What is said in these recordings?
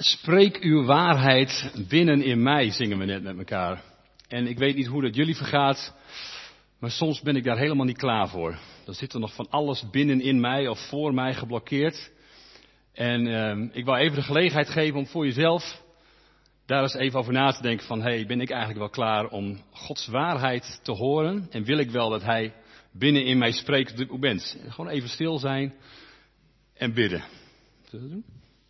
Spreek uw waarheid binnen in mij, zingen we net met elkaar. En ik weet niet hoe dat jullie vergaat, maar soms ben ik daar helemaal niet klaar voor. Dan zit er nog van alles binnen in mij of voor mij geblokkeerd. En ik wou even de gelegenheid geven om voor jezelf daar eens even over na te denken van, hey, ben ik eigenlijk wel klaar om Gods waarheid te horen? En wil ik wel dat Hij binnen in mij spreekt op dit moment? Gewoon even stil zijn en bidden. Zullen we dat doen?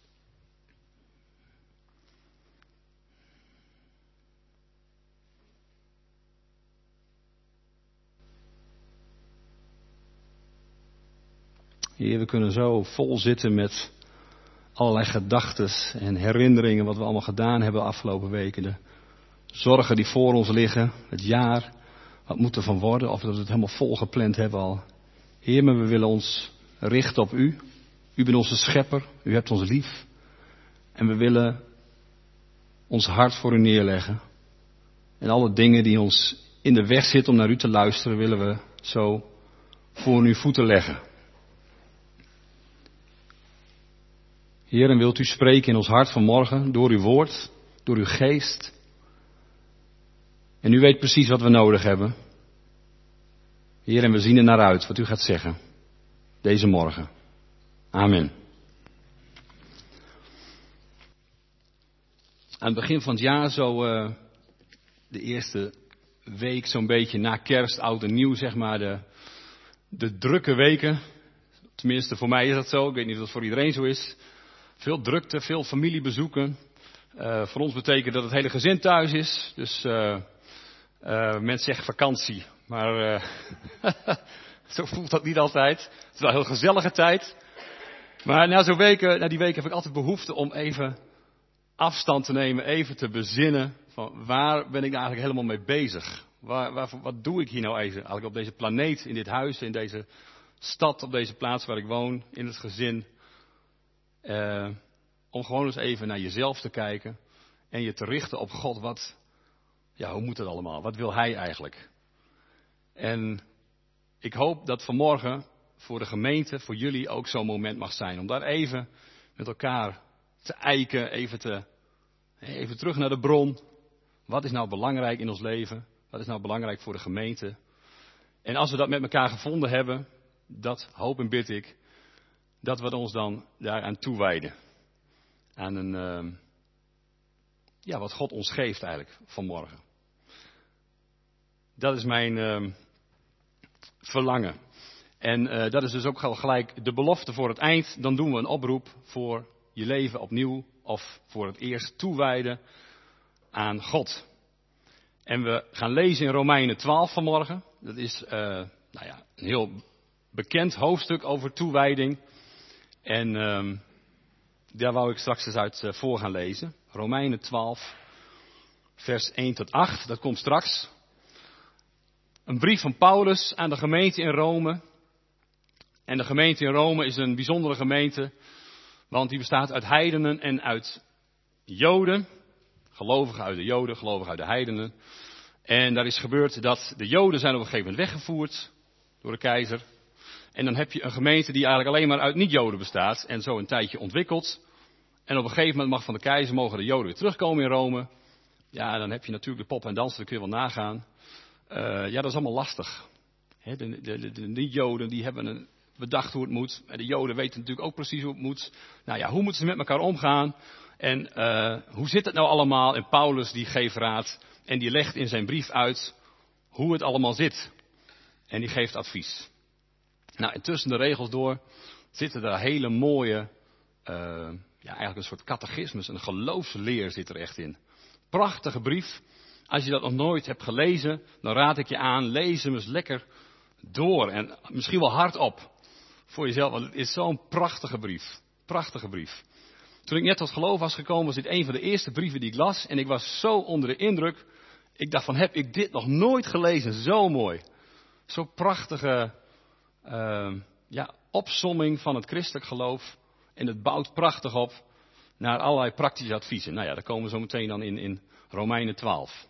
Heer, we kunnen zo vol zitten met allerlei gedachten en herinneringen wat we allemaal gedaan hebben de afgelopen weken. De zorgen die voor ons liggen, het jaar, wat moet er van worden, of dat we het helemaal vol gepland hebben al. Heer, maar we willen ons richten op U. U bent onze schepper, U hebt ons lief. En we willen ons hart voor U neerleggen. En alle dingen die ons in de weg zitten om naar U te luisteren, willen we zo voor uw voeten leggen. Heer, en wilt U spreken in ons hart vanmorgen, door uw woord, door uw geest. En U weet precies wat we nodig hebben. Heer, en we zien er naar uit wat U gaat zeggen. Deze morgen. Amen. Aan het begin van het jaar, zo de eerste week zo'n beetje na kerst, oud en nieuw, zeg maar, de drukke weken. Tenminste, voor mij is dat zo. Ik weet niet of dat voor iedereen zo is. Veel drukte, veel familiebezoeken. Voor ons betekent dat het hele gezin thuis is. Dus mensen zeggen vakantie. Maar zo voelt dat niet altijd. Het is wel een heel gezellige tijd. Maar na die weken heb ik altijd behoefte om even afstand te nemen. Even te bezinnen. Van waar ben ik nou eigenlijk helemaal mee bezig? Wat doe ik hier nou eigenlijk op deze planeet, in dit huis, in deze stad, op deze plaats waar ik woon, in het gezin? Om gewoon eens even naar jezelf te kijken en je te richten op God. Hoe moet het allemaal? Wat wil Hij eigenlijk? En ik hoop dat vanmorgen voor de gemeente, voor jullie ook zo'n moment mag zijn. Om daar even met elkaar te eiken, even terug naar de bron. Wat is nou belangrijk in ons leven? Wat is nou belangrijk voor de gemeente? En als we dat met elkaar gevonden hebben, dat hoop en bid ik, dat we ons dan daaraan toewijden. Aan wat God ons geeft eigenlijk vanmorgen. Dat is mijn verlangen. En dat is dus ook gelijk de belofte voor het eind. Dan doen we een oproep voor je leven opnieuw. Of voor het eerst toewijden aan God. En we gaan lezen in Romeinen 12 vanmorgen. Dat is een heel bekend hoofdstuk over toewijding. En daar wou ik straks eens uit voor gaan lezen. Romeinen 12, vers 1 tot 8. Dat komt straks. Een brief van Paulus aan de gemeente in Rome. En de gemeente in Rome is een bijzondere gemeente. Want die bestaat uit heidenen en uit Joden. Gelovigen uit de Joden, gelovigen uit de heidenen. En daar is gebeurd dat de Joden zijn op een gegeven moment weggevoerd door de keizer. En dan heb je een gemeente die eigenlijk alleen maar uit niet-Joden bestaat. En zo een tijdje ontwikkeld. En op een gegeven moment mag van de keizer mogen de Joden weer terugkomen in Rome. Ja, dan heb je natuurlijk de pop en dans, dat kun je wel nagaan. Dat is allemaal lastig. De niet-Joden die hebben bedacht hoe het moet. En de Joden weten natuurlijk ook precies hoe het moet. Hoe moeten ze met elkaar omgaan? En hoe zit het nou allemaal? En Paulus die geeft raad. En die legt in zijn brief uit hoe het allemaal zit. En die geeft advies. En tussen de regels door zitten daar hele mooie, eigenlijk een soort catechismus, een geloofsleer zit er echt in. Prachtige brief. Als je dat nog nooit hebt gelezen, dan raad ik je aan, lees hem eens lekker door. En misschien wel hardop voor jezelf, want het is zo'n prachtige brief. Prachtige brief. Toen ik net tot geloof was gekomen, was dit een van de eerste brieven die ik las. En ik was zo onder de indruk. Ik dacht van, heb ik dit nog nooit gelezen? Zo mooi. Zo'n prachtige opsomming van het christelijk geloof. En het bouwt prachtig op naar allerlei praktische adviezen. Daar komen we zo meteen dan in Romeinen 12.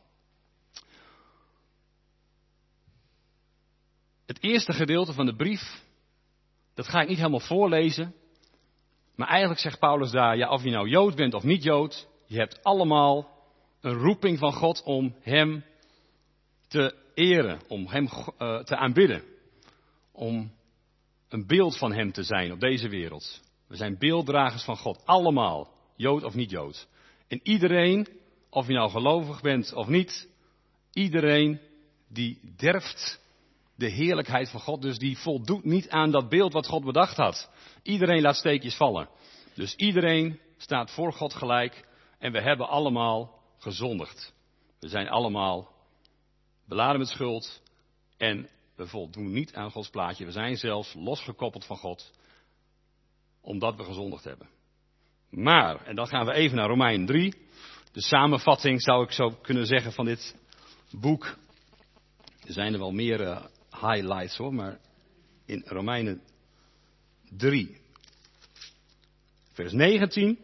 Het eerste gedeelte van de brief, dat ga ik niet helemaal voorlezen. Maar eigenlijk zegt Paulus daar, ja, of je nou Jood bent of niet Jood, je hebt allemaal een roeping van God om hem te eren, om hem te aanbidden. Om een beeld van hem te zijn op deze wereld. We zijn beelddragers van God, allemaal, Jood of niet Jood. En iedereen, of je nou gelovig bent of niet, iedereen die derft de heerlijkheid van God, dus die voldoet niet aan dat beeld wat God bedacht had. Iedereen laat steekjes vallen. Dus iedereen staat voor God gelijk en we hebben allemaal gezondigd. We zijn allemaal beladen met schuld en we voldoen niet aan Gods plaatje. We zijn zelfs losgekoppeld van God, omdat we gezondigd hebben. Maar, en dan gaan we even naar Romeinen 3. De samenvatting zou ik zo kunnen zeggen van dit boek. Er zijn er wel meer highlights hoor, maar in Romeinen 3, vers 19.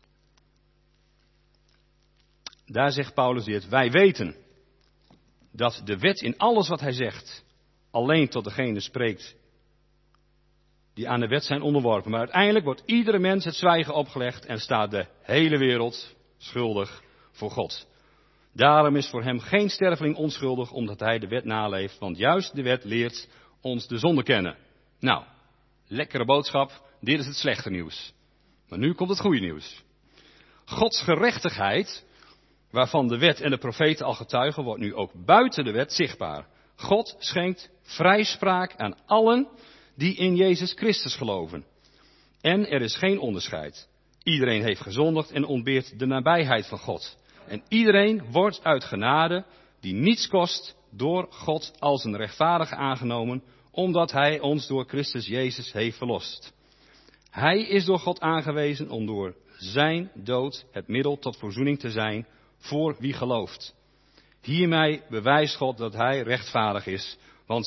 Daar zegt Paulus dit: wij weten dat de wet in alles wat hij zegt alleen tot degene spreekt die aan de wet zijn onderworpen. Maar uiteindelijk wordt iedere mens het zwijgen opgelegd en staat de hele wereld schuldig voor God. Daarom is voor hem geen sterveling onschuldig, omdat hij de wet naleeft, want juist de wet leert ons de zonde kennen. Nou, lekkere boodschap, dit is het slechte nieuws. Maar nu komt het goede nieuws. Gods gerechtigheid, waarvan de wet en de profeten al getuigen, wordt nu ook buiten de wet zichtbaar. God schenkt vrijspraak aan allen die in Jezus Christus geloven. En er is geen onderscheid. Iedereen heeft gezondigd en ontbeert de nabijheid van God. En iedereen wordt uit genade, die niets kost, door God als een rechtvaardige aangenomen, omdat hij ons door Christus Jezus heeft verlost. Hij is door God aangewezen om door zijn dood het middel tot verzoening te zijn voor wie gelooft. Hiermee bewijst God dat hij rechtvaardig is, want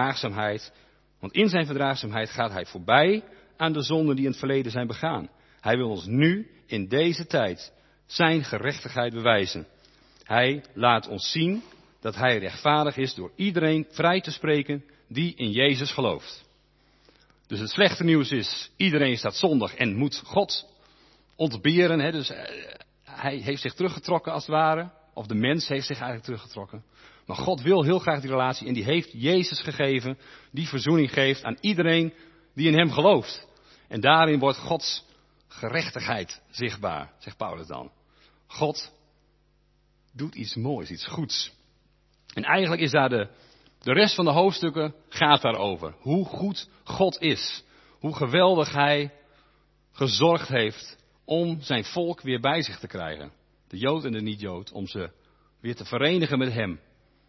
in zijn verdraagzaamheid gaat hij voorbij aan de zonden die in het verleden zijn begaan. Hij wil ons nu, in deze tijd, zijn gerechtigheid bewijzen. Hij laat ons zien dat hij rechtvaardig is door iedereen vrij te spreken die in Jezus gelooft. Dus het slechte nieuws is, iedereen staat zondig en moet God ontberen. Hè? Dus hij heeft zich teruggetrokken als het ware. Of de mens heeft zich eigenlijk teruggetrokken. Maar God wil heel graag die relatie en die heeft Jezus gegeven. Die verzoening geeft aan iedereen die in hem gelooft. En daarin wordt Gods gerechtigheid zichtbaar, zegt Paulus dan. God doet iets moois, iets goeds. En eigenlijk is daar de rest van de hoofdstukken gaat daarover. Hoe goed God is. Hoe geweldig hij gezorgd heeft om zijn volk weer bij zich te krijgen. De Jood en de niet-Jood, om ze weer te verenigen met hem.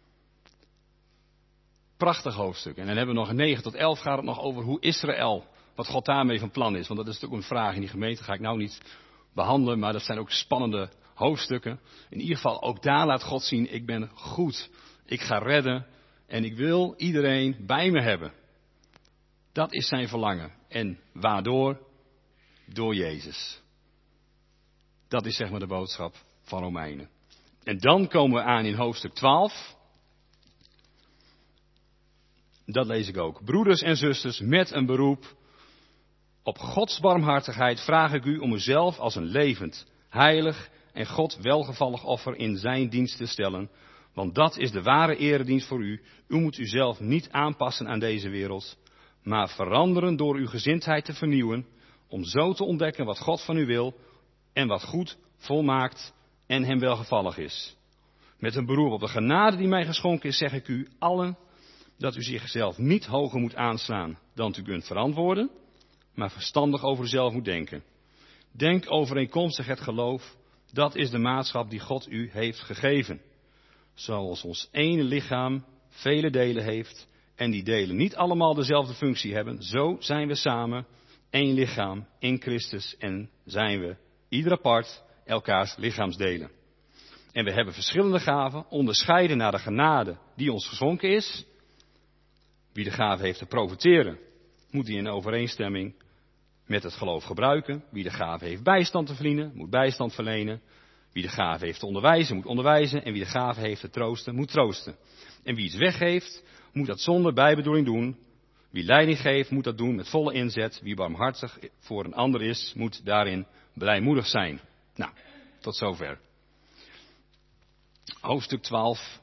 Prachtig hoofdstuk. En dan hebben we nog in 9 tot 11 gaat het nog over hoe Israël, wat God daarmee van plan is. Want dat is natuurlijk een vraag in die gemeente, ga ik nou niet behandelen, maar dat zijn ook spannende hoofdstukken. In ieder geval, ook daar laat God zien, ik ben goed. Ik ga redden en ik wil iedereen bij me hebben. Dat is zijn verlangen. En waardoor? Door Jezus. Dat is zeg maar de boodschap van Romeinen. En dan komen we aan in hoofdstuk 12. Dat lees ik ook. Broeders en zusters, met een beroep op Gods barmhartigheid vraag ik u om uzelf als een levend, heilig en God welgevallig offer in zijn dienst te stellen. Want dat is de ware eredienst voor u. U moet uzelf niet aanpassen aan deze wereld, maar veranderen door uw gezindheid te vernieuwen, om zo te ontdekken wat God van u wil en wat goed, volmaakt en hem welgevallig is. Met een beroep op de genade die mij geschonken is, zeg ik u allen dat u zichzelf niet hoger moet aanslaan dan u kunt verantwoorden, maar verstandig over uzelf moet denken. Denk overeenkomstig het geloof, dat is de maatschap die God u heeft gegeven. Zoals ons ene lichaam vele delen heeft en die delen niet allemaal dezelfde functie hebben, zo zijn we samen één lichaam in Christus en zijn we ieder apart elkaars lichaamsdelen. En we hebben verschillende gaven, onderscheiden naar de genade die ons geschonken is. Wie de gave heeft te profiteren, moet die in overeenstemming met het geloof gebruiken. Wie de gave heeft bijstand te verlenen, moet bijstand verlenen. Wie de gave heeft te onderwijzen, moet onderwijzen. En wie de gave heeft te troosten, moet troosten. En wie iets weggeeft, moet dat zonder bijbedoeling doen. Wie leiding geeft, moet dat doen met volle inzet. Wie barmhartig voor een ander is, moet daarin blijmoedig zijn. Nou, tot zover. Hoofdstuk 12.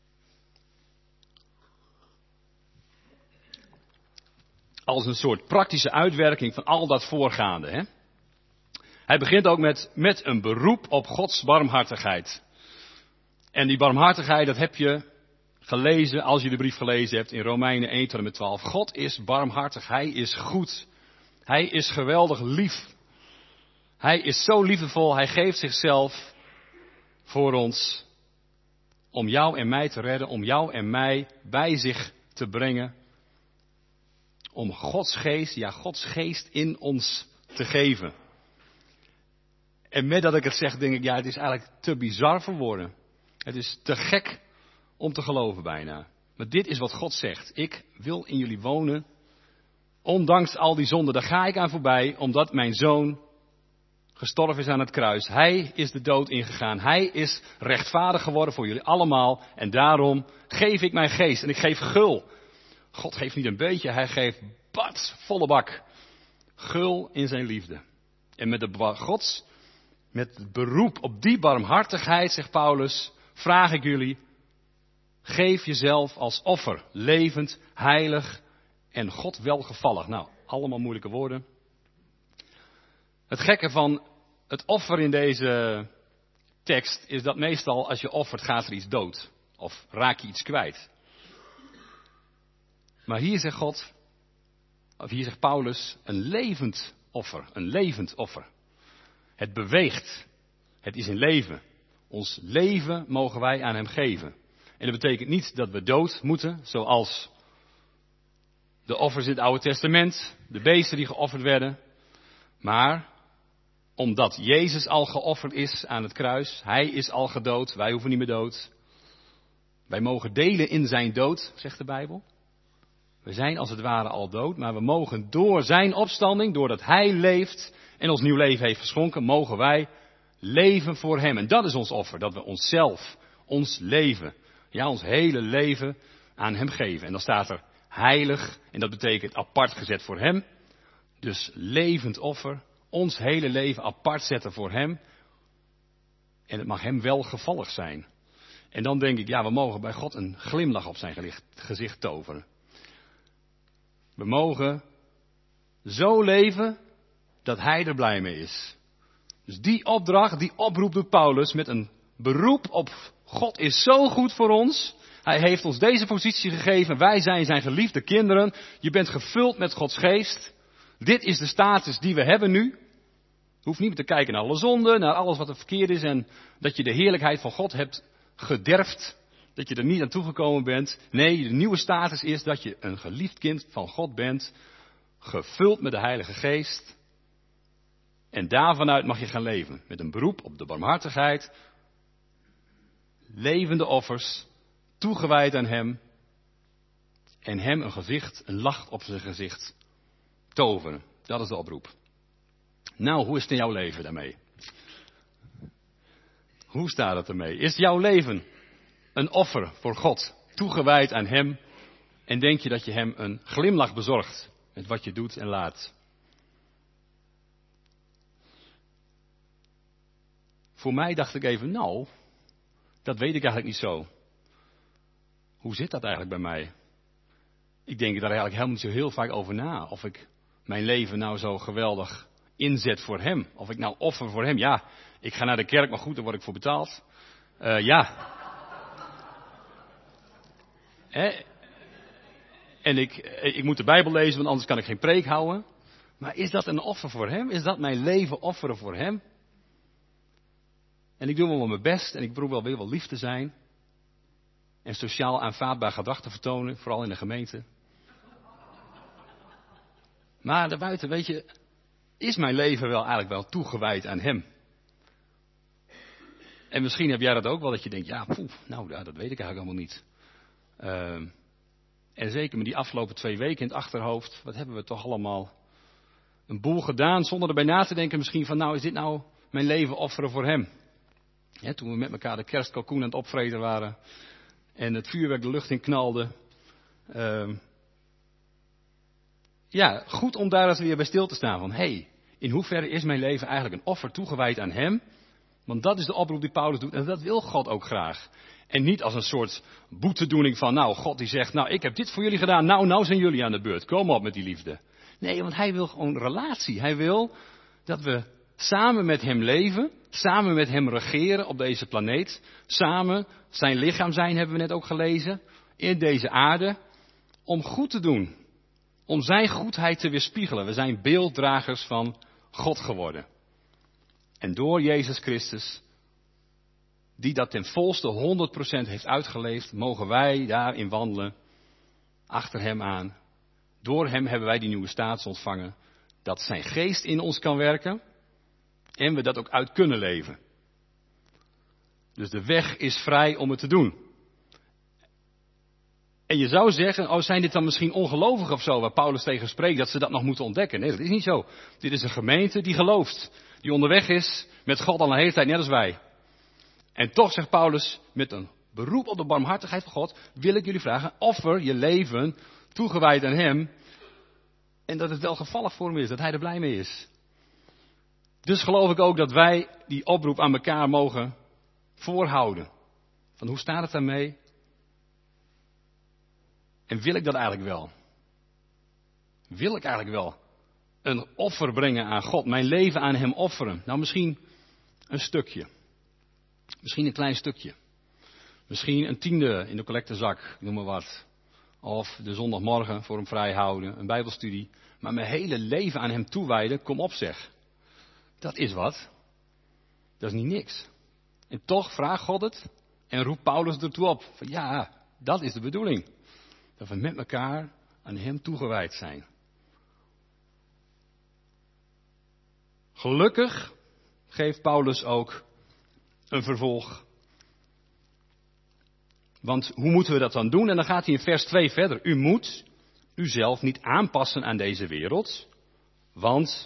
Als een soort praktische uitwerking van al dat voorgaande. Hè? Hij begint ook met een beroep op Gods barmhartigheid. En die barmhartigheid, dat heb je gelezen, als je de brief gelezen hebt, in Romeinen 1 tot en met 12. God is barmhartig, Hij is goed. Hij is geweldig lief. Hij is zo liefdevol, Hij geeft zichzelf voor ons. Om jou en mij te redden, om jou en mij bij zich te brengen. Om Gods geest in ons te geven. En met dat ik het zeg, denk ik, het is eigenlijk te bizar voor woorden. Het is te gek om te geloven bijna. Maar dit is wat God zegt. Ik wil in jullie wonen. Ondanks al die zonden, daar ga ik aan voorbij. Omdat mijn zoon gestorven is aan het kruis. Hij is de dood ingegaan. Hij is rechtvaardig geworden voor jullie allemaal. En daarom geef ik mijn geest. En ik geef gul. God geeft niet een beetje. Hij geeft volle bak. Gul in zijn liefde. En met het beroep op die barmhartigheid, zegt Paulus, vraag ik jullie, geef jezelf als offer, levend, heilig en God welgevallig. Nou, allemaal moeilijke woorden. Het gekke van het offer in deze tekst is dat meestal als je offert gaat er iets dood. Of raak je iets kwijt. Maar hier zegt Paulus, een levend offer. Het beweegt. Het is in leven. Ons leven mogen wij aan hem geven. En dat betekent niet dat we dood moeten, zoals de offers in het Oude Testament, de beesten die geofferd werden. Maar omdat Jezus al geofferd is aan het kruis, hij is al gedood, wij hoeven niet meer dood. Wij mogen delen in zijn dood, zegt de Bijbel. We zijn als het ware al dood, maar we mogen door zijn opstanding, doordat hij leeft en ons nieuw leven heeft geschonken, mogen wij leven voor hem. En dat is ons offer, dat we onszelf, ons leven, ons hele leven aan hem geven. En dan staat er heilig, en dat betekent apart gezet voor hem. Dus levend offer, ons hele leven apart zetten voor hem. En het mag hem welgevallig zijn. En dan denk ik, we mogen bij God een glimlach op zijn gezicht toveren. We mogen zo leven dat hij er blij mee is. Dus die opdracht, die oproep doet Paulus met een beroep op God is zo goed voor ons. Hij heeft ons deze positie gegeven. Wij zijn zijn geliefde kinderen. Je bent gevuld met Gods geest. Dit is de status die we hebben nu. Je hoeft niet meer te kijken naar alle zonden, naar alles wat er verkeerd is. En dat je de heerlijkheid van God hebt gederfd. Dat je er niet aan toegekomen bent. Nee, de nieuwe status is dat je een geliefd kind van God bent. Gevuld met de Heilige Geest. En daarvanuit mag je gaan leven. Met een beroep op de barmhartigheid. Levende offers. Toegewijd aan hem. En hem een lach op zijn gezicht toveren. Dat is de oproep. Nou, hoe is het in jouw leven daarmee? Hoe staat het ermee? Is jouw leven een offer voor God? Toegewijd aan hem. En denk je dat je hem een glimlach bezorgt met wat je doet en laat? Voor mij dacht ik even, dat weet ik eigenlijk niet zo. Hoe zit dat eigenlijk bij mij? Ik denk daar eigenlijk helemaal niet zo heel vaak over na. Of ik mijn leven nou zo geweldig inzet voor hem. Of ik nou offer voor hem. Ja, ik ga naar de kerk, maar goed, daar word ik voor betaald. En ik moet de Bijbel lezen, want anders kan ik geen preek houden. Maar is dat een offer voor hem? Is dat mijn leven offeren voor hem? En ik doe wel mijn best en ik probeer wel weer wel lief te zijn. En sociaal aanvaardbaar gedrag te vertonen, vooral in de gemeente. Maar daarbuiten, weet je, is mijn leven wel eigenlijk wel toegewijd aan hem? En misschien heb jij dat ook wel, dat je denkt, dat weet ik eigenlijk allemaal niet. En zeker met die afgelopen 2 weken in het achterhoofd, wat hebben we toch allemaal een boel gedaan, zonder erbij na te denken misschien van, is dit nou mijn leven offeren voor hem? Ja, toen we met elkaar de kerstkalkoen aan het opvreten waren en het vuurwerk de lucht in knalde. goed om daar eens weer bij stil te staan. Van, in hoeverre is mijn leven eigenlijk een offer toegewijd aan hem? Want dat is de oproep die Paulus doet en dat wil God ook graag. En niet als een soort boetedoening van, God die zegt, ik heb dit voor jullie gedaan, nou zijn jullie aan de beurt. Kom op met die liefde. Nee, want hij wil gewoon relatie. Hij wil dat we samen met hem leven, samen met hem regeren op deze planeet. Samen zijn lichaam zijn, hebben we net ook gelezen, in deze aarde. Om goed te doen. Om zijn goedheid te weerspiegelen. We zijn beelddragers van God geworden. En door Jezus Christus, die dat ten volste 100% heeft uitgeleefd, mogen wij daarin wandelen, achter hem aan. Door hem hebben wij die nieuwe status ontvangen, dat zijn geest in ons kan werken en we dat ook uit kunnen leven. Dus de weg is vrij om het te doen. En je zou zeggen, zijn dit dan misschien ongelovigen of zo, waar Paulus tegen spreekt, dat ze dat nog moeten ontdekken? Nee, dat is niet zo. Dit is een gemeente die gelooft, die onderweg is met God al een hele tijd, net als wij. En toch zegt Paulus, met een beroep op de barmhartigheid van God, wil ik jullie vragen, offer je leven toegewijd aan hem. En dat het welgevallig voor hem is, dat hij er blij mee is. Dus geloof ik ook dat wij die oproep aan elkaar mogen voorhouden. Van hoe staat het daarmee? En wil ik dat eigenlijk wel? Wil ik eigenlijk wel een offer brengen aan God, mijn leven aan hem offeren? Nou, misschien een stukje. Misschien een klein stukje. Misschien een 10e in de collectezak, noem maar wat. Of de zondagmorgen voor hem vrij houden, een bijbelstudie. Maar mijn hele leven aan hem toewijden, kom op zeg. Dat is wat. Dat is niet niks. En toch vraagt God het en roept Paulus ertoe op. Van, dat is de bedoeling. Dat we met elkaar aan hem toegewijd zijn. Gelukkig geeft Paulus ook een vervolg. Want hoe moeten we dat dan doen? En dan gaat hij in vers 2 verder. U moet uzelf niet aanpassen aan deze wereld. Want...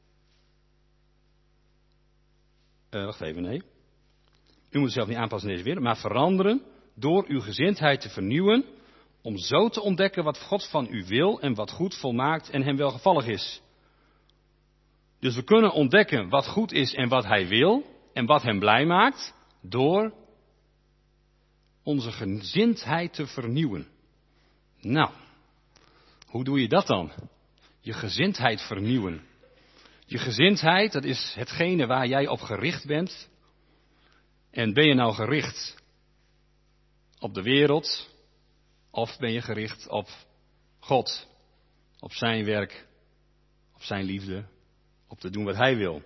U moet uzelf niet aanpassen aan deze wereld. Maar veranderen door uw gezindheid te vernieuwen. Om zo te ontdekken wat God van u wil en wat goed, volmaakt en hem welgevallig is. Dus we kunnen ontdekken wat goed is en wat hij wil en wat hem blij maakt. Door onze gezindheid te vernieuwen. Nou, hoe doe je dat dan? Je gezindheid vernieuwen. Je gezindheid, dat is hetgene waar jij op gericht bent. En ben je nou gericht op de wereld? Of ben je gericht op God? Op zijn werk? Op zijn liefde? Op te doen wat hij wil?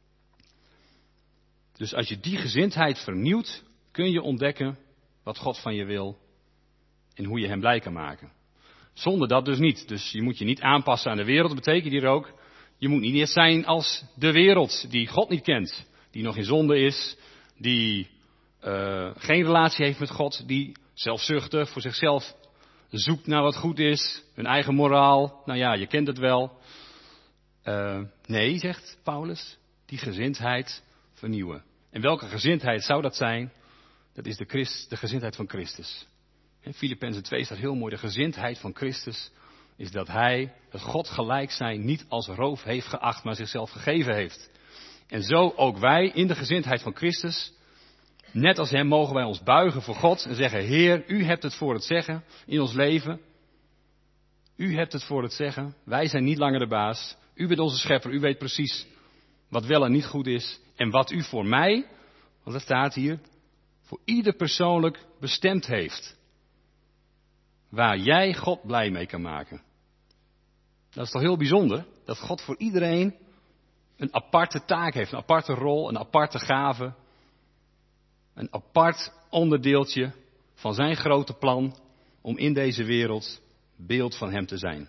Dus als je die gezindheid vernieuwt, kun je ontdekken wat God van je wil en hoe je hem blij kan maken. Zonder dat dus niet. Dus je moet je niet aanpassen aan de wereld. Dat betekent hier ook, je moet niet eerst zijn als de wereld die God niet kent. Die nog in zonde is, die geen relatie heeft met God, die zelfzuchtig voor zichzelf zoekt naar wat goed is, hun eigen moraal. Nou ja, je kent het wel. Nee, zegt Paulus, die gezindheid vernieuwen. En welke gezindheid zou dat zijn? Dat is de gezindheid van Christus. In Filippenzen 2 staat heel mooi, de gezindheid van Christus is dat God gelijk zijn niet als roof heeft geacht, maar zichzelf gegeven heeft. En zo ook wij in de gezindheid van Christus, net als hem mogen wij ons buigen voor God en zeggen, Heer, u hebt het voor het zeggen in ons leven. U hebt het voor het zeggen. Wij zijn niet langer de baas. U bent onze schepper. U weet precies wat wel en niet goed is. En wat u voor mij, want dat staat hier, voor ieder persoonlijk bestemd heeft. Waar jij God blij mee kan maken. Dat is toch heel bijzonder, dat God voor iedereen een aparte taak heeft, een aparte rol, een aparte gave. Een apart onderdeeltje van zijn grote plan om in deze wereld beeld van hem te zijn.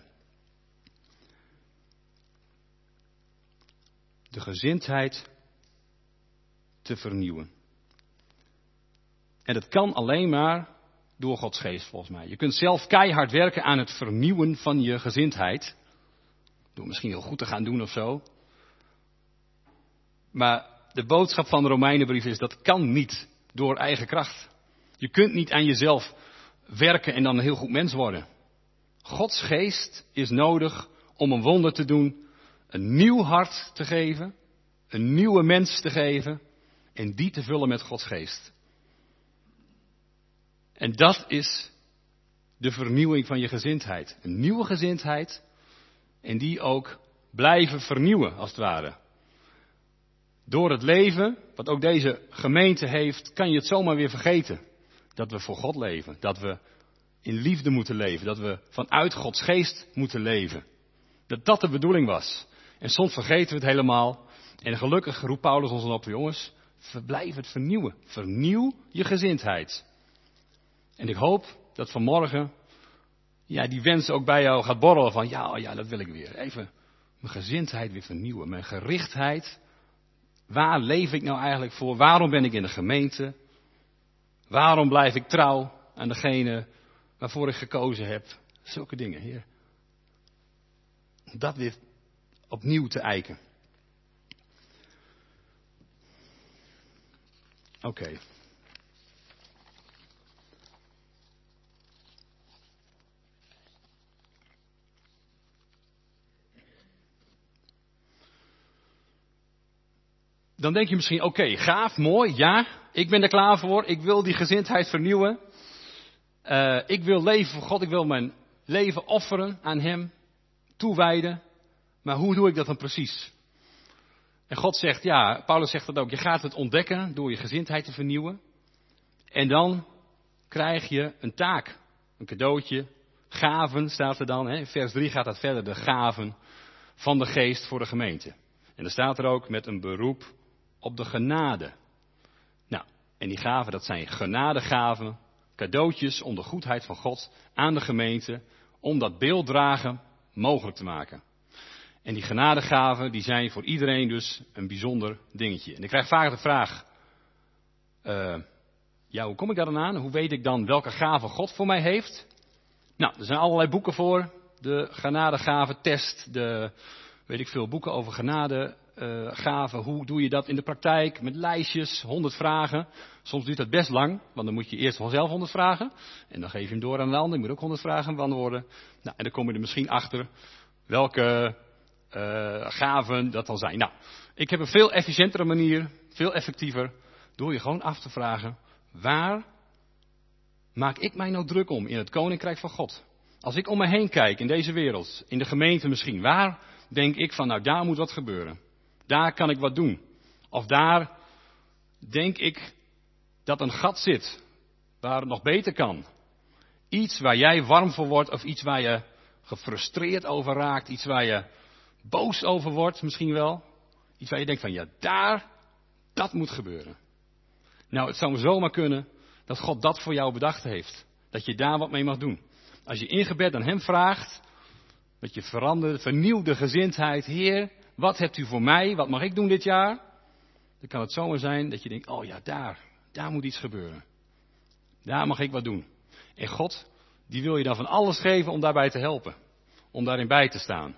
De gezindheid te vernieuwen. En dat kan alleen maar door Gods geest volgens mij. Je kunt zelf keihard werken aan het vernieuwen van je gezindheid. Door misschien heel goed te gaan doen of zo. Maar de boodschap van de Romeinenbrief is dat kan niet door eigen kracht. Je kunt niet aan jezelf werken en dan een heel goed mens worden. Gods geest is nodig om een wonder te doen, een nieuw hart te geven, een nieuwe mens te geven en die te vullen met Gods geest. En dat is de vernieuwing van je gezindheid. Een nieuwe gezindheid en die ook blijven vernieuwen als het ware. Door het leven, wat ook deze gemeente heeft, kan je het zomaar weer vergeten. Dat we voor God leven, dat we in liefde moeten leven, dat we vanuit Gods geest moeten leven. Dat dat de bedoeling was. En soms vergeten we het helemaal. En gelukkig roept Paulus ons dan op, jongens, blijf het vernieuwen. Vernieuw je gezindheid. En ik hoop dat vanmorgen, die wens ook bij jou gaat borrelen van, ja, dat wil ik weer. Even mijn gezindheid weer vernieuwen, mijn gerichtheid. Waar leef ik nou eigenlijk voor? Waarom ben ik in de gemeente? Waarom blijf ik trouw aan degene waarvoor ik gekozen heb? Zulke dingen, Heer. Dat weer opnieuw te eiken. Oké. Dan denk je misschien, oké, gaaf, mooi, ja, ik ben er klaar voor. Ik wil die gezindheid vernieuwen. Ik wil leven voor God. Ik wil mijn leven offeren aan Hem. Toewijden. Maar hoe doe ik dat dan precies? En God zegt, Paulus zegt dat ook. Je gaat het ontdekken door je gezindheid te vernieuwen. En dan krijg je een taak. Een cadeautje. Gaven staat er dan. In vers 3 gaat dat verder. De gaven van de geest voor de gemeente. En dan staat er ook met een beroep op de genade. Nou, en die gaven, dat zijn genadegaven, cadeautjes om de goedheid van God aan de gemeente, om dat beelddragen mogelijk te maken. En die genadegaven, die zijn voor iedereen dus een bijzonder dingetje. En ik krijg vaak de vraag, hoe kom ik daar dan aan? Hoe weet ik dan welke gave God voor mij heeft? Nou, er zijn allerlei boeken voor. De genadegaven-test, veel boeken over genadegaven. Hoe doe je dat in de praktijk? Met lijstjes, 100 vragen. Soms duurt dat best lang, want dan moet je eerst vanzelf 100 vragen. En dan geef je hem door aan de ander. Je moet ook 100 vragen beantwoorden. Nou, en dan kom je er misschien achter welke gaven dat dan zijn. Nou, ik heb een veel efficiëntere manier, veel effectiever, door je gewoon af te vragen, waar maak ik mij nou druk om in het koninkrijk van God? Als ik om me heen kijk in deze wereld, in de gemeente misschien, waar denk ik van, daar moet wat gebeuren. Daar kan ik wat doen. Of daar denk ik dat een gat zit, waar het nog beter kan. Iets waar jij warm voor wordt, of iets waar je gefrustreerd over raakt, iets waar je boos over wordt misschien wel. Iets waar je denkt van, dat moet gebeuren. Nou, het zou zomaar kunnen dat God dat voor jou bedacht heeft. Dat je daar wat mee mag doen. Als je in gebed aan Hem vraagt, met je vernieuwde gezindheid, Heer, wat hebt U voor mij? Wat mag ik doen dit jaar? Dan kan het zomaar zijn dat je denkt, daar moet iets gebeuren. Daar mag ik wat doen. En God, die wil je dan van alles geven om daarbij te helpen. Om daarin bij te staan.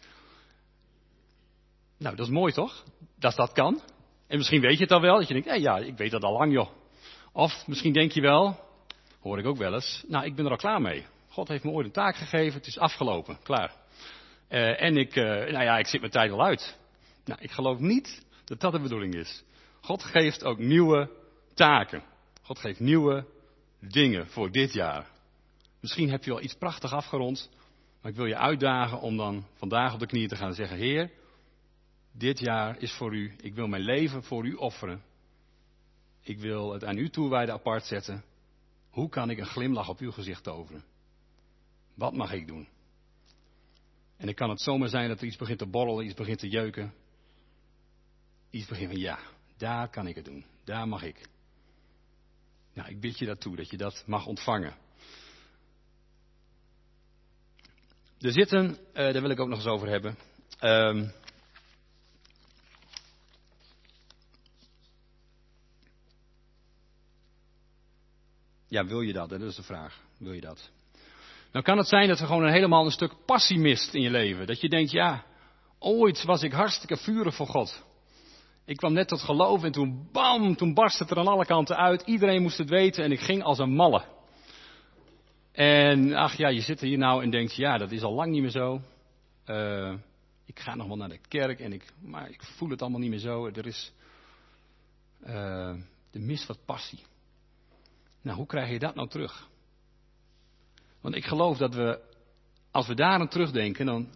Nou, dat is mooi toch? Dat kan. En misschien weet je het al wel, dat je denkt, ik weet dat al lang joh. Of misschien denk je wel, hoor ik ook wel eens, ik ben er al klaar mee. God heeft me ooit een taak gegeven, het is afgelopen, klaar. Ik zit mijn tijd al uit. Nou, ik geloof niet dat dat de bedoeling is. God geeft ook nieuwe taken. God geeft nieuwe dingen voor dit jaar. Misschien heb je al iets prachtig afgerond, maar ik wil je uitdagen om dan vandaag op de knieën te gaan zeggen, Heer, dit jaar is voor U, ik wil mijn leven voor U offeren. Ik wil het aan U toewijden, apart zetten. Hoe kan ik een glimlach op uw gezicht toveren? Wat mag ik doen? En dan kan het zomaar zijn dat er iets begint te borrelen, iets begint te jeuken. Iets begint van, daar kan ik het doen. Daar mag ik. Nou, ik bid je dat toe, dat je dat mag ontvangen. Er zitten, daar wil ik ook nog eens over hebben. Wil je dat? Dat is de vraag. Wil je dat? Nou kan het zijn dat er gewoon helemaal een stuk passie mist in je leven. Dat je denkt, ooit was ik hartstikke vurig voor God. Ik kwam net tot geloof en toen barst het er aan alle kanten uit. Iedereen moest het weten en ik ging als een malle. En je zit hier nou en denkt, dat is al lang niet meer zo. Ik ga nog wel naar de kerk, maar ik voel het allemaal niet meer zo. Er mist wat passie. Nou, hoe krijg je dat nou terug? Want ik geloof dat als we daar aan terugdenken,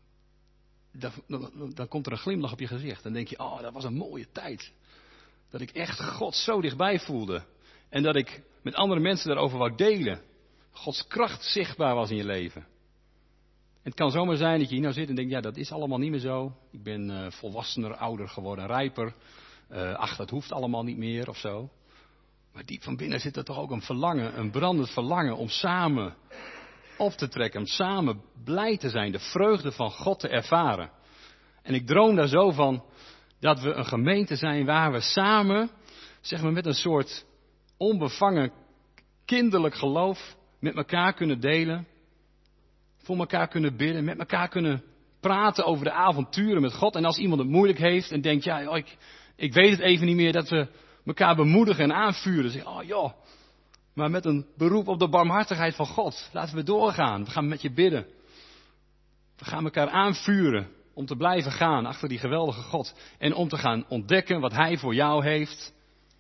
dan komt er een glimlach op je gezicht. Dan denk je, oh, dat was een mooie tijd. Dat ik echt God zo dichtbij voelde. En dat ik met andere mensen daarover wou delen. Gods kracht zichtbaar was in je leven. En het kan zomaar zijn dat je hier nou zit en denkt, ja, dat is allemaal niet meer zo. Ik ben volwassener, ouder geworden, rijper. Dat hoeft allemaal niet meer of zo. Maar diep van binnen zit er toch ook een verlangen, een brandend verlangen om samen op te trekken. Om samen blij te zijn, de vreugde van God te ervaren. En ik droom daar zo van dat we een gemeente zijn waar we samen, zeg maar met een soort onbevangen kinderlijk geloof met elkaar kunnen delen. Voor elkaar kunnen bidden, met elkaar kunnen praten over de avonturen met God. En als iemand het moeilijk heeft en denkt, ja, ik weet het even niet meer, dat we elkaar bemoedigen en aanvuren. Zeg, oh joh, maar met een beroep op de barmhartigheid van God. Laten we doorgaan, we gaan met je bidden. We gaan elkaar aanvuren om te blijven gaan achter die geweldige God. En om te gaan ontdekken wat Hij voor jou heeft.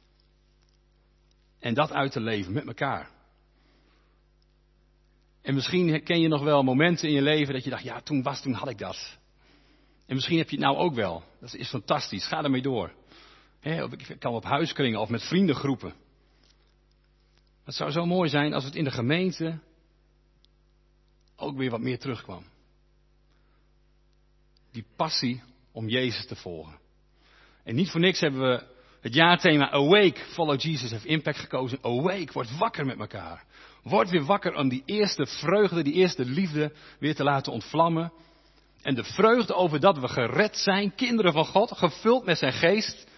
En dat uit te leven met elkaar. En misschien ken je nog wel momenten in je leven dat je dacht, ja, toen had ik dat. En misschien heb je het nou ook wel. Dat is fantastisch, ga ermee door. Ik kan op huiskringen of met vriendengroepen. Het zou zo mooi zijn als het in de gemeente ook weer wat meer terugkwam. Die passie om Jezus te volgen. En niet voor niks hebben we het jaarthema Awake, Follow Jesus, have Impact gekozen. Awake, word wakker met elkaar. Word weer wakker om die eerste vreugde, die eerste liefde weer te laten ontvlammen. En de vreugde over dat we gered zijn, kinderen van God, gevuld met zijn geest.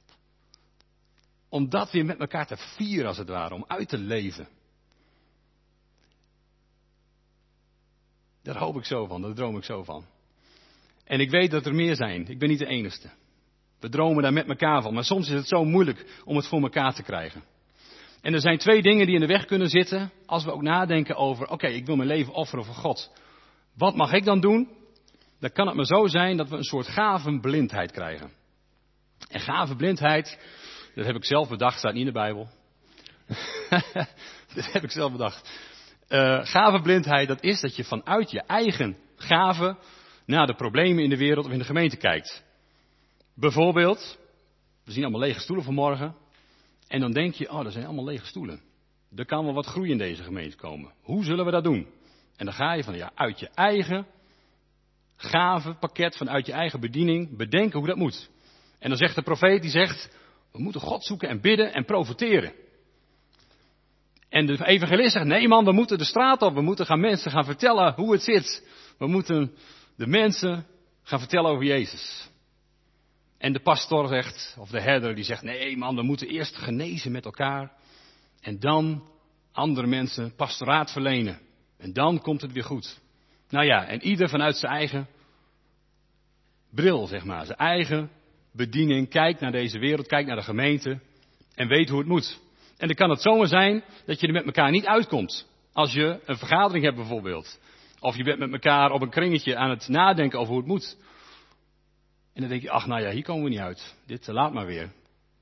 Om dat weer met elkaar te vieren als het ware, om uit te leven. Daar hoop ik zo van, daar droom ik zo van. En ik weet dat er meer zijn, ik ben niet de enige. We dromen daar met elkaar van, maar soms is het zo moeilijk om het voor elkaar te krijgen. En er zijn 2 dingen die in de weg kunnen zitten, als we ook nadenken over, oké, ik wil mijn leven offeren voor God. Wat mag ik dan doen? Dan kan het maar zo zijn dat we een soort gavenblindheid krijgen. En gavenblindheid, dat heb ik zelf bedacht, staat niet in de Bijbel. Dat heb ik zelf bedacht. Gavenblindheid, dat is dat je vanuit je eigen gaven naar de problemen in de wereld of in de gemeente kijkt. Bijvoorbeeld, we zien allemaal lege stoelen vanmorgen. En dan denk je, er zijn allemaal lege stoelen. Er kan wel wat groei in deze gemeente komen. Hoe zullen we dat doen? En dan ga je uit je eigen gavenpakket, vanuit je eigen bediening, bedenken hoe dat moet. En dan zegt de profeet, die zegt, we moeten God zoeken en bidden en profeteren. En de evangelist zegt, nee man, we moeten de straat op. We moeten mensen gaan vertellen hoe het zit. We moeten de mensen gaan vertellen over Jezus. En de pastor zegt, of de herder, die zegt, nee man, we moeten eerst genezen met elkaar. En dan andere mensen pastoraat verlenen. En dan komt het weer goed. Nou ja, en ieder vanuit zijn eigen bril, zeg maar. Zijn eigen bediening, kijkt naar deze wereld, kijkt naar de gemeente. En weet hoe het moet. En dan kan het zomaar zijn dat je er met elkaar niet uitkomt. Als je een vergadering hebt bijvoorbeeld. Of je bent met elkaar op een kringetje aan het nadenken over hoe het moet. En dan denk je, hier komen we niet uit. Dit laat maar weer.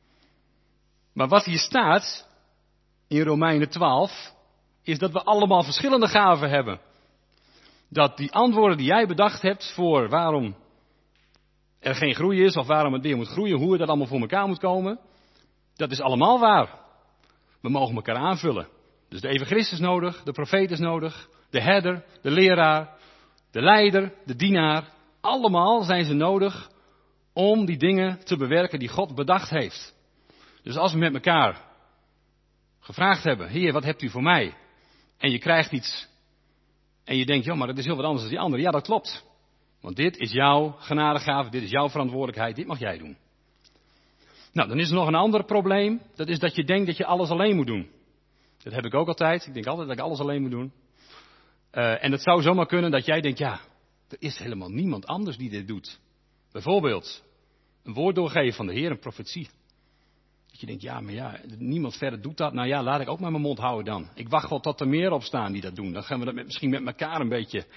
Maar wat hier staat, in Romeinen 12, is dat we allemaal verschillende gaven hebben. Dat die antwoorden die jij bedacht hebt voor waarom er geen groei is, of waarom het weer moet groeien, hoe het dat allemaal voor elkaar moet komen, dat is allemaal waar. We mogen elkaar aanvullen. Dus de evangelist is nodig, de profeet is nodig, de herder, de leraar, de leider, de dienaar. Allemaal zijn ze nodig om die dingen te bewerken die God bedacht heeft. Dus als we met elkaar gevraagd hebben, Heer, wat hebt u voor mij? En je krijgt iets. En je denkt, maar dat is heel wat anders dan die andere. Ja, dat klopt. Want dit is jouw genadegave, dit is jouw verantwoordelijkheid, dit mag jij doen. Nou, dan is er nog een ander probleem. Dat is dat je denkt dat je alles alleen moet doen. Dat heb ik ook altijd. Ik denk altijd dat ik alles alleen moet doen. En het zou zomaar kunnen dat jij denkt, er is helemaal niemand anders die dit doet. Bijvoorbeeld, een woord doorgeven van de Heer, een profetie. Dat je denkt, niemand verder doet dat. Nou ja, laat ik ook maar mijn mond houden dan. Ik wacht wel tot er meer opstaan die dat doen. Dan gaan we dat misschien met elkaar een beetje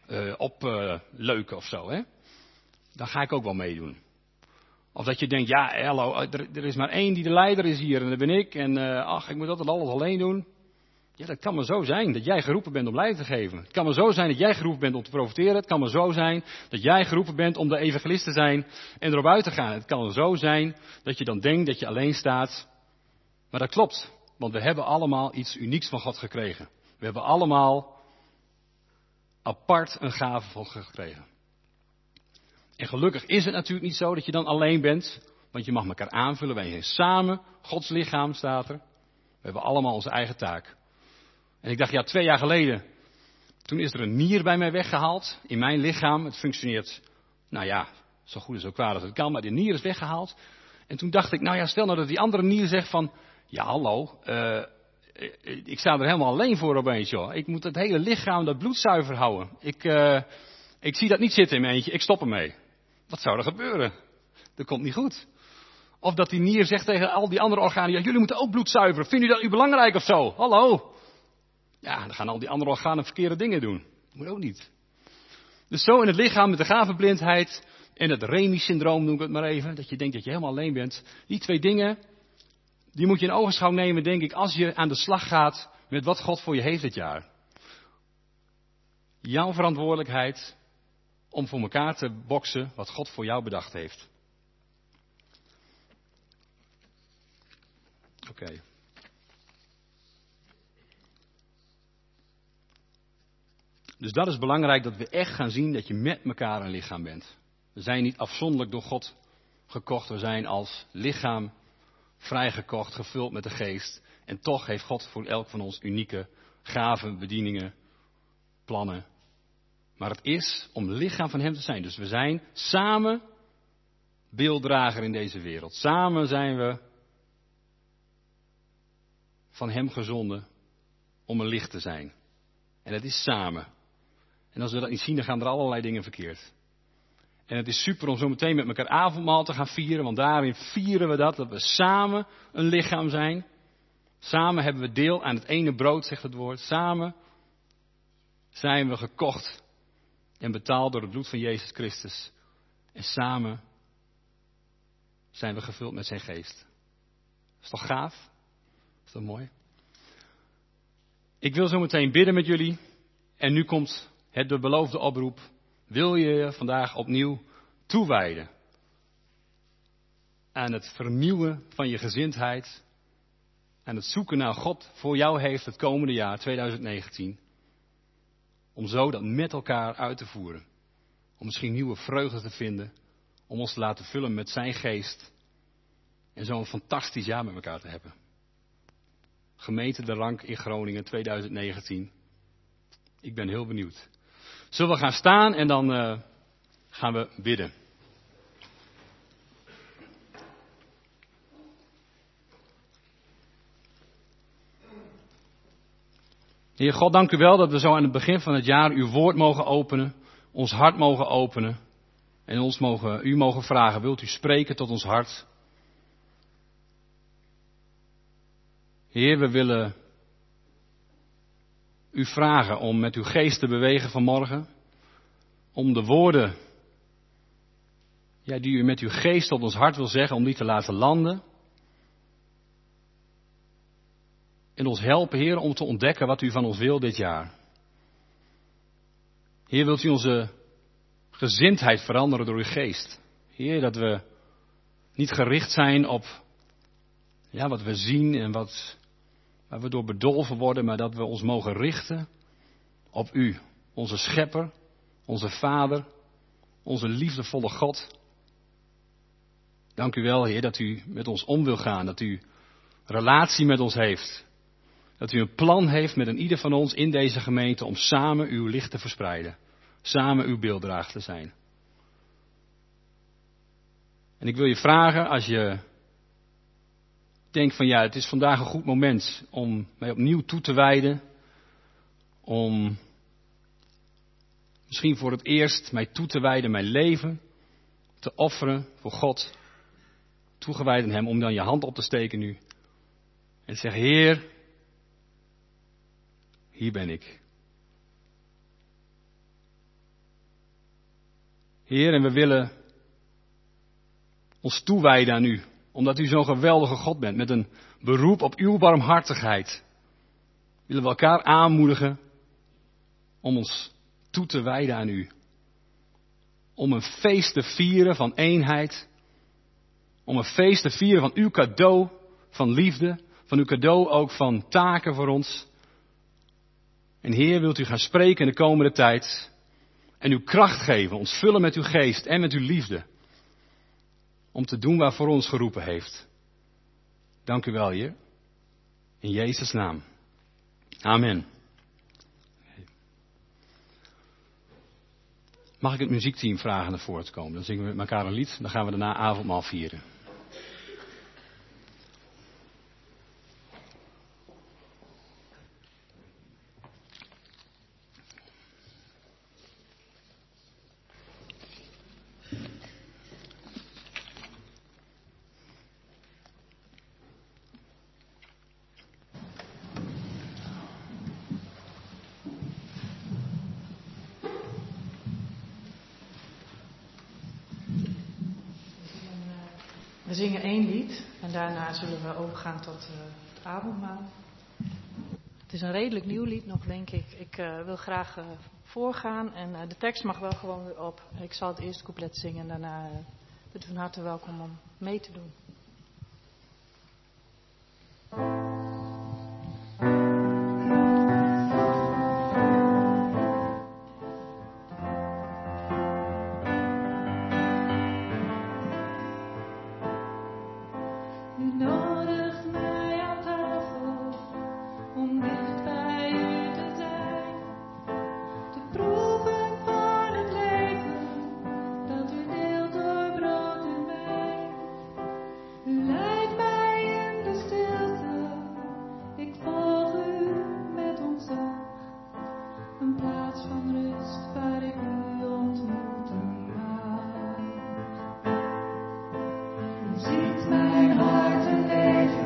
opleuken of zo, hè. Dan ga ik ook wel meedoen. Of dat je denkt, ja, hallo, er is maar één die de leider is hier en dat ben ik. En ik moet dat alles alleen doen. Ja, dat kan maar zo zijn dat jij geroepen bent om leiding te geven. Het kan maar zo zijn dat jij geroepen bent om te profiteren. Het kan maar zo zijn dat jij geroepen bent om de evangelist te zijn en erop uit te gaan. Het kan zo zijn dat je dan denkt dat je alleen staat. Maar dat klopt, want we hebben allemaal iets unieks van God gekregen. We hebben allemaal apart een gave van God gekregen. En gelukkig is het natuurlijk niet zo dat je dan alleen bent, want je mag elkaar aanvullen. Wij zijn samen, Gods lichaam staat er. We hebben allemaal onze eigen taak. En ik dacht, ja, 2 jaar geleden, toen is er een nier bij mij weggehaald in mijn lichaam. Het functioneert, nou ja, zo goed en zo kwaad als het kan, maar die nier is weggehaald. En toen dacht ik, nou ja, stel nou dat die andere nier zegt van, ja hallo, ik sta er helemaal alleen voor opeens, joh. Ik moet het hele lichaam, dat bloed zuiver houden. Ik zie dat niet zitten in mijn eentje, ik stop ermee. Wat zou er gebeuren? Dat komt niet goed. Of dat die nier zegt tegen al die andere organen, ja, jullie moeten ook bloed zuiveren. Vindt u dat u belangrijk of zo? Hallo? Ja, dan gaan al die andere organen verkeerde dingen doen. Dat moet ook niet. Dus zo in het lichaam met de gavenblindheid en het Remi-syndroom, noem ik het maar even. Dat je denkt dat je helemaal alleen bent. Die 2 dingen, die moet je in ogenschouw nemen, denk ik, als je aan de slag gaat met wat God voor je heeft dit jaar. Jouw verantwoordelijkheid om voor elkaar te boksen wat God voor jou bedacht heeft. Oké. Dus dat is belangrijk, dat we echt gaan zien dat je met elkaar een lichaam bent. We zijn niet afzonderlijk door God gekocht, we zijn als lichaam vrijgekocht, gevuld met de geest. En toch heeft God voor elk van ons unieke gaven, bedieningen, plannen. Maar het is om lichaam van hem te zijn. Dus we zijn samen beelddrager in deze wereld. Samen zijn we van hem gezonden om een licht te zijn. En het is samen. En als we dat niet zien, dan gaan er allerlei dingen verkeerd. En het is super om zo meteen met elkaar avondmaal te gaan vieren. Want daarin vieren we dat we samen een lichaam zijn. Samen hebben we deel aan het ene brood, zegt het woord. Samen zijn we gekocht en betaald door het bloed van Jezus Christus. En samen zijn we gevuld met zijn geest. Is toch gaaf? Is dat mooi? Ik wil zo meteen bidden met jullie. En nu komt de beloofde oproep. Wil je je vandaag opnieuw toewijden aan het vernieuwen van je gezindheid. Aan het zoeken naar God voor jou heeft het komende jaar 2019. Om zo dat met elkaar uit te voeren. Om misschien nieuwe vreugde te vinden. Om ons te laten vullen met zijn geest. En zo een fantastisch jaar met elkaar te hebben. Gemeente De Rank in Groningen 2019. Ik ben heel benieuwd. Zullen we gaan staan en dan gaan we bidden. Heer God, dank u wel dat we zo aan het begin van het jaar uw woord mogen openen. Ons hart mogen openen. En u mogen vragen, wilt u spreken tot ons hart? Heer, we willen u vragen om met uw geest te bewegen vanmorgen. Om de woorden die u met uw geest tot ons hart wil zeggen, om die te laten landen. En ons helpen, Heer, om te ontdekken wat u van ons wil dit jaar. Heer, wilt u onze gezindheid veranderen door uw geest. Heer, dat we niet gericht zijn op wat we zien en waar we door bedolven worden, maar dat we ons mogen richten op u, onze schepper, onze vader, onze liefdevolle God. Dank u wel, Heer, dat u met ons om wil gaan, dat u relatie met ons heeft. Dat u een plan heeft met een ieder van ons in deze gemeente om samen uw licht te verspreiden. Samen uw beelddrager te zijn. En ik wil je vragen, als je denkt van het is vandaag een goed moment om mij opnieuw toe te wijden. Om misschien voor het eerst mij toe te wijden, mijn leven te offeren voor God. Toegewijd aan hem, om dan je hand op te steken nu. En te zeggen, Heer, hier ben ik. Heer, en we willen ons toewijden aan u. Omdat u zo'n geweldige God bent. Met een beroep op uw barmhartigheid. Willen we elkaar aanmoedigen om ons toe te wijden aan u. Om een feest te vieren van eenheid. Om een feest te vieren van uw cadeau van liefde. Van uw cadeau ook van taken voor ons. En Heer, wilt u gaan spreken in de komende tijd. En uw kracht geven, ons vullen met uw geest en met uw liefde. Om te doen waarvoor ons geroepen heeft. Dank u wel, Heer. In Jezus' naam. Amen. Mag ik het muziekteam vragen naar voren te komen? Dan zingen we met elkaar een lied. Dan gaan we daarna avondmaal vieren. We zingen 1 lied en daarna zullen we overgaan tot het avondmaal. Het is een redelijk nieuw lied nog, denk ik. Ik wil graag voorgaan en de tekst mag wel gewoon weer op. Ik zal het eerste couplet zingen en daarna bent u van harte welkom om mee te doen. Ziet mijn hart en leven.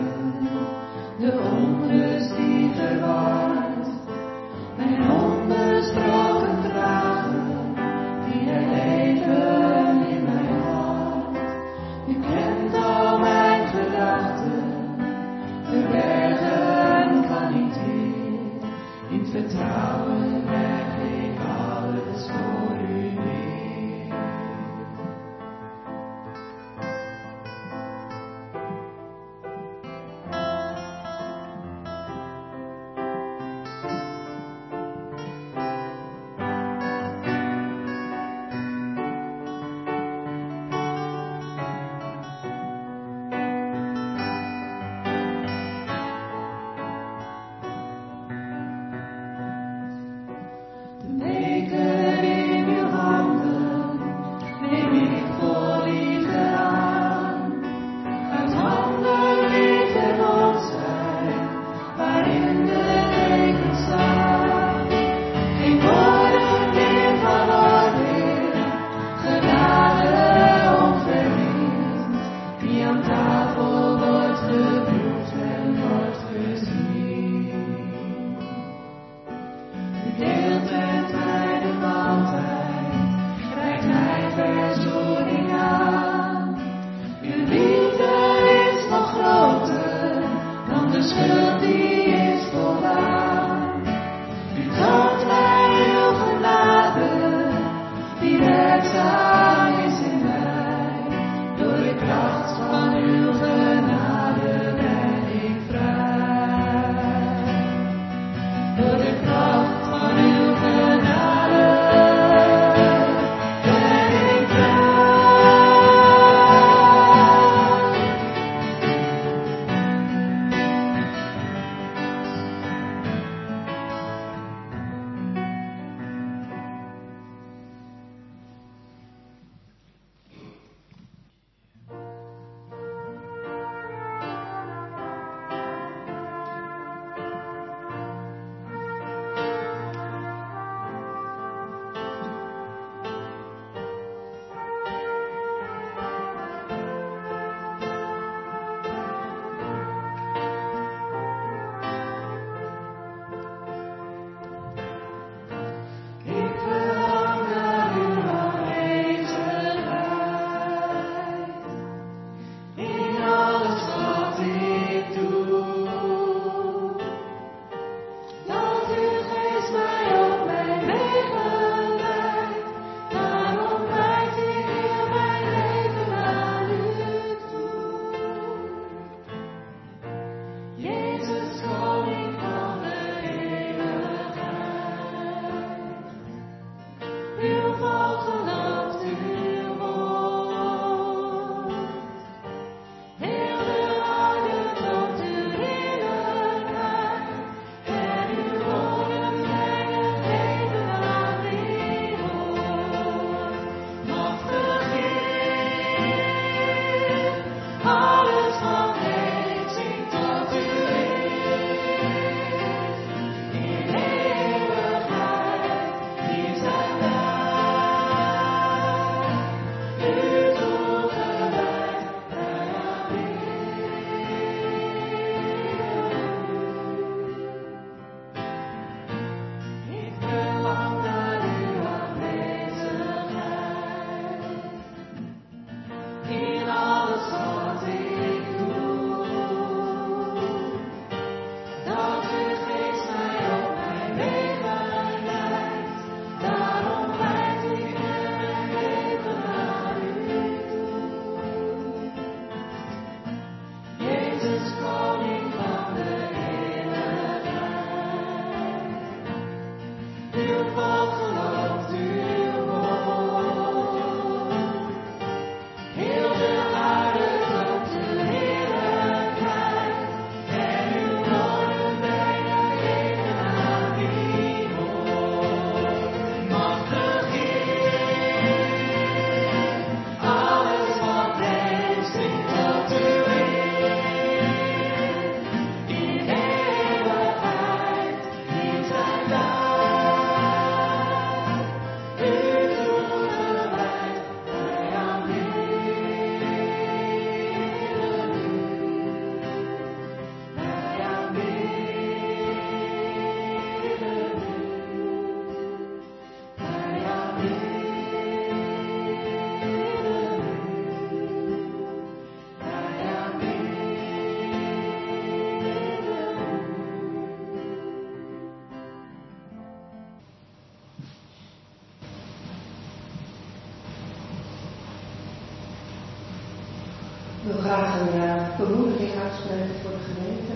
graag een bemoediging uitspreken voor de gemeente.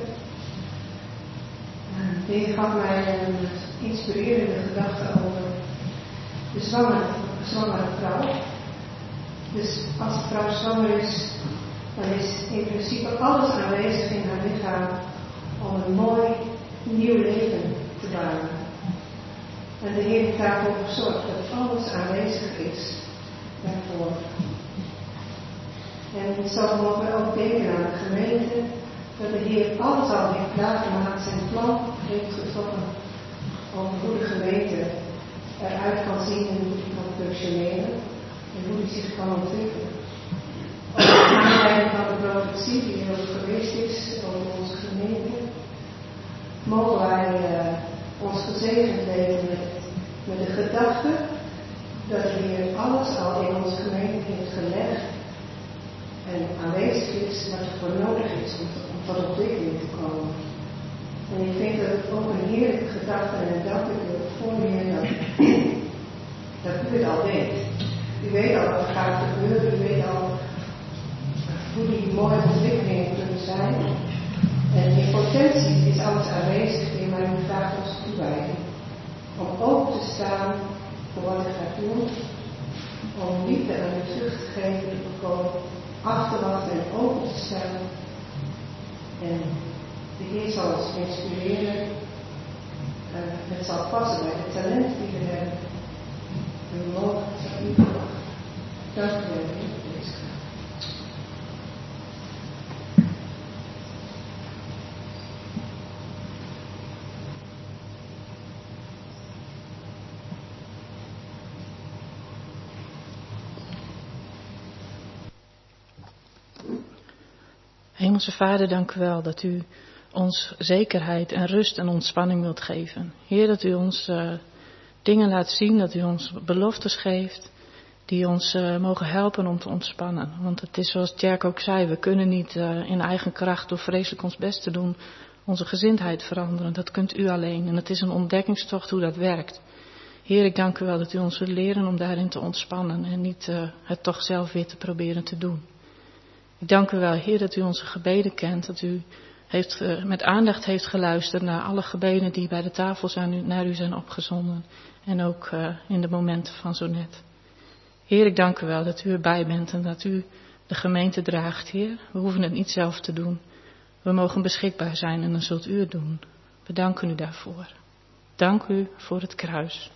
De Heer gaf mij een inspirerende gedachte over de zwangere vrouw. Dus als de vrouw zwanger is, dan is in principe alles aanwezig in haar lichaam om een mooi nieuw leven te bouwen. En de Heer heeft daarvoor gezorgd dat alles aanwezig is daarvoor. En zo mogen we ook denken aan de gemeente, dat de Heer alles al heeft klaargemaakt, zijn plan heeft getrokken over hoe de gemeente eruit kan zien en hoe die kan functioneren en hoe die zich kan ontwikkelen. Op de aanleiding van de profetie die er ook geweest is over onze gemeente, mogen wij ons gezegend weten met de gedachte dat de Heer alles al in onze gemeente heeft gelegd en aanwezig is wat er voor nodig is om tot ontwikkeling te komen. En ik vind dat ook een heerlijke gedachte en dank ik u voor de Heer dat u het al weet. U weet al wat er gaat gebeuren, u weet al hoe die mooie ontwikkelingen kunnen zijn. En in potentie is alles aanwezig in, maar u vraagt ons toewijding. Om open te staan voor wat u gaat doen. Om liefde en de terug te geven, om af te wachten en open te staan. En de Heer zal ons inspireren. Het zal passen bij de talenten die we hebben. En we mogen het aan u verwachten. Dank u wel voor deze vraag. Hemelse Vader, dank u wel dat u ons zekerheid en rust en ontspanning wilt geven. Heer, dat u ons dingen laat zien, dat u ons beloftes geeft die ons mogen helpen om te ontspannen. Want het is zoals Tjerk ook zei, we kunnen niet in eigen kracht door vreselijk ons best te doen onze gezindheid veranderen. Dat kunt u alleen en het is een ontdekkingstocht hoe dat werkt. Heer, ik dank u wel dat u ons wilt leren om daarin te ontspannen en niet het toch zelf weer te proberen te doen. Ik dank u wel, Heer, dat u onze gebeden kent, dat u met aandacht heeft geluisterd naar alle gebeden die bij de tafel naar u zijn opgezonden. En ook in de momenten van zo net. Heer, ik dank u wel dat u erbij bent en dat u de gemeente draagt, Heer. We hoeven het niet zelf te doen. We mogen beschikbaar zijn en dan zult u het doen. We danken u daarvoor. Dank u voor het kruis.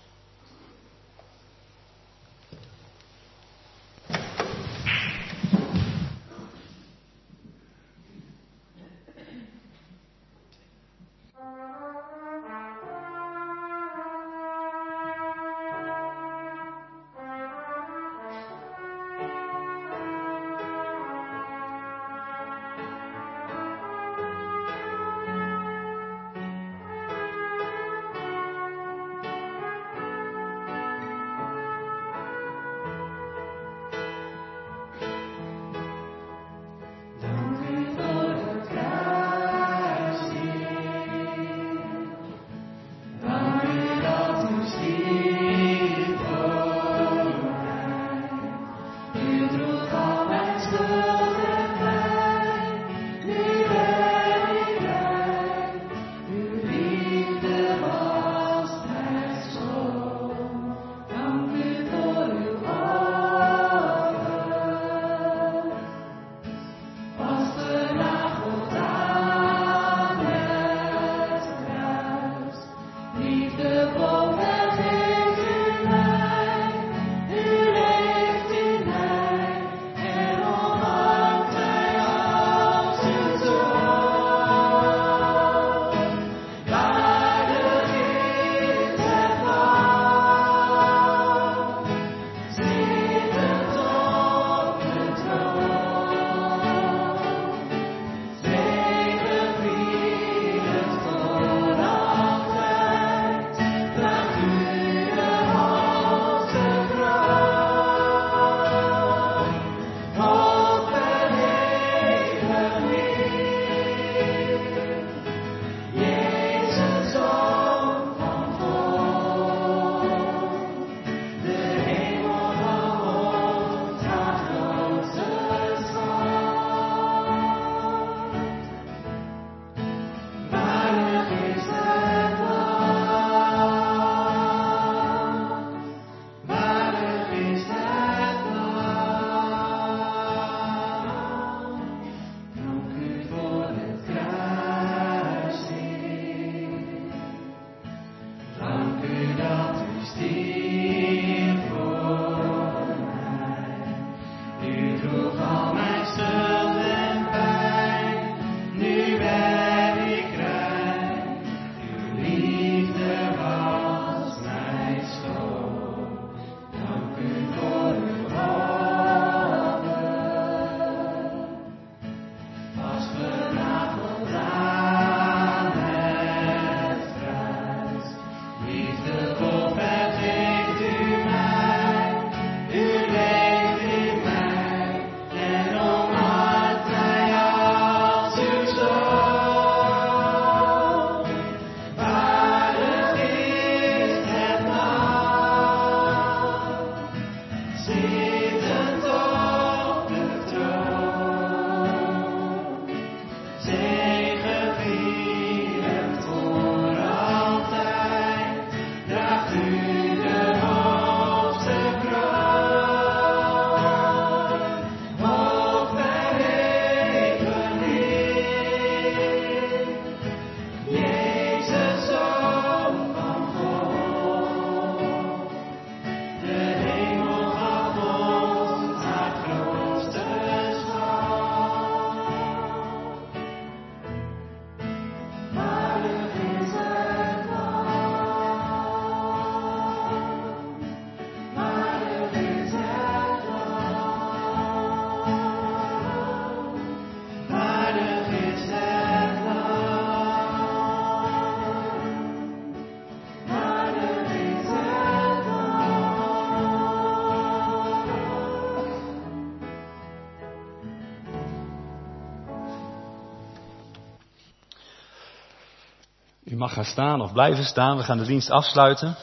U mag gaan staan of blijven staan. We gaan de dienst afsluiten.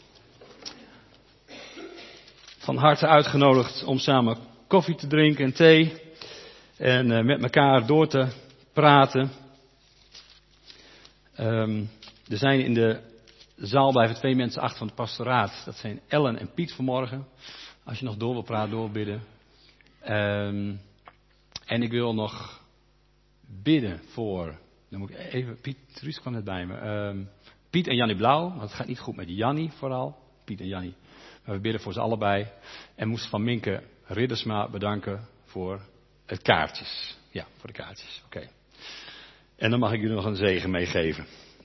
Van harte uitgenodigd om samen koffie te drinken en thee. En met elkaar door te praten. Er zijn in de zaal blijven 2 mensen achter van het pastoraat. Dat zijn Ellen en Piet vanmorgen. Als je nog door wil praten, doorbidden. En ik wil nog bidden voor... Dan moet ik even... Piet, Truus kwam net bij me. Piet en Jannie Blauw. Want het gaat niet goed met Jannie vooral. Piet en Jannie. Maar we bidden voor ze allebei. En moesten van Minke Riddersma bedanken voor het kaartjes. Ja, voor de kaartjes. Oké. En dan mag ik jullie nog een zegen meegeven.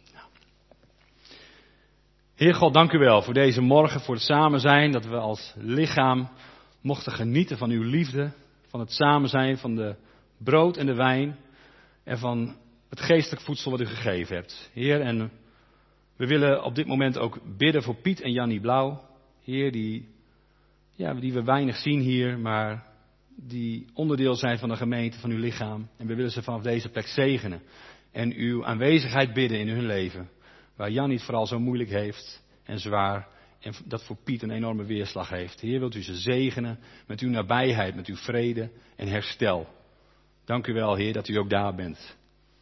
Heer God, dank u wel voor deze morgen, voor het samen zijn. Dat we als lichaam mochten genieten van uw liefde. Van het samen zijn, van de brood en de wijn. En van het geestelijk voedsel wat u gegeven hebt. Heer, en we willen op dit moment ook bidden voor Piet en Jannie Blauw. Heer, die we weinig zien hier, maar die onderdeel zijn van de gemeente, van uw lichaam. En we willen ze vanaf deze plek zegenen. En uw aanwezigheid bidden in hun leven. Waar Jannie het vooral zo moeilijk heeft en zwaar. En dat voor Piet een enorme weerslag heeft. Heer, wilt u ze zegenen met uw nabijheid, met uw vrede en herstel. Dank u wel, Heer, dat u ook daar bent.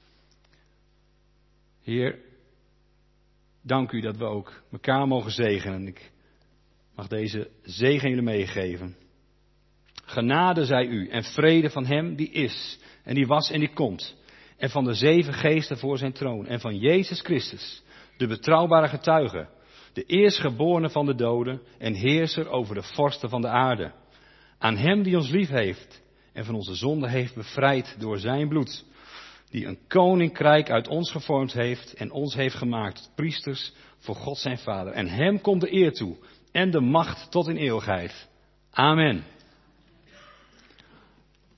Heer, dank u dat we ook elkaar mogen zegenen. Ik mag deze zegen jullie meegeven. Genade zij u en vrede van hem die is en die was en die komt. En van de 7 geesten voor zijn troon. En van Jezus Christus, de betrouwbare getuige. De eerstgeborene van de doden en heerser over de vorsten van de aarde. Aan hem die ons lief heeft en van onze zonde heeft bevrijd door zijn bloed. Die een koninkrijk uit ons gevormd heeft en ons heeft gemaakt tot priesters voor God zijn Vader. En hem komt de eer toe en de macht tot in eeuwigheid. Amen.